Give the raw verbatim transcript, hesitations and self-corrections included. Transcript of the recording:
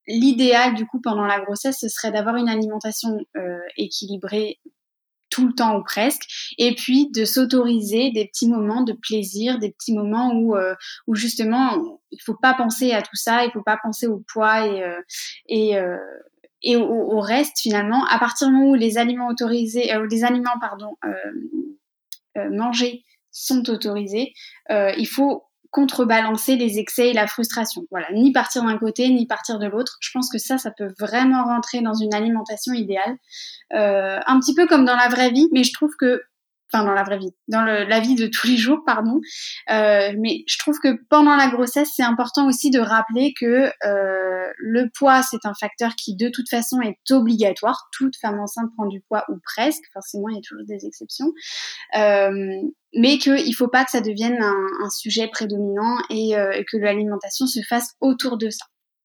l'idéal du coup pendant la grossesse, ce serait d'avoir une alimentation euh, équilibrée tout le temps ou presque, et puis de s'autoriser des petits moments de plaisir, des petits moments où, euh, où justement il faut pas penser à tout ça, il faut pas penser au poids et, euh, et, euh, et au, au reste finalement. À partir du moment où les aliments autorisés, euh, les aliments pardon, euh, euh, mangés sont autorisés, euh, il faut contrebalancer les excès et la frustration. Voilà, ni partir d'un côté, ni partir de l'autre. Je pense que ça, ça peut vraiment rentrer dans une alimentation idéale. Euh, un petit peu comme dans la vraie vie, mais je trouve que, enfin dans la vraie vie, dans le, la vie de tous les jours, pardon, euh, mais je trouve que pendant la grossesse, c'est important aussi de rappeler que euh, le poids, c'est un facteur qui de toute façon est obligatoire. Toute femme enceinte prend du poids ou presque, forcément il y a toujours des exceptions, euh, mais qu'il ne faut pas que ça devienne un, un sujet prédominant et, euh, et que l'alimentation se fasse autour de ça.